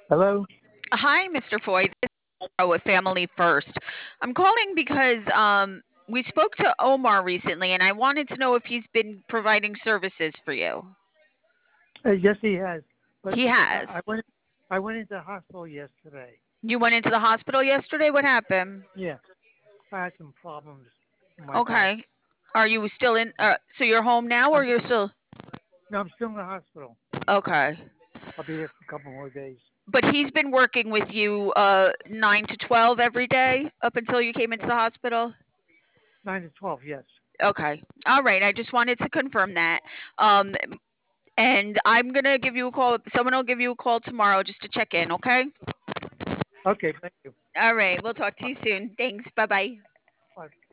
Hello? Hi, Mr. Foy. This is Laura with Family First. I'm calling because we spoke to Omar recently, and I wanted to know if he's been providing services for you. Yes, he has. But He I, has. I went I went into the hospital yesterday. You went into the hospital yesterday. What happened? Yeah, I had some problems with my back. Okay. Are you still in? So you're home now, or I'm you're still? no, I'm still in the hospital. Okay. I'll be there for a couple more days. But he's been working with you 9 to 12 every day up until you came into the hospital. 9 to 12. Yes. Okay. All right. I just wanted to confirm that. Um, and I'm gonna give you a call. Someone will give you a call tomorrow just to check in. Okay. Okay. Thank you. All right. We'll talk to you soon. Thanks. Bye bye. Bye.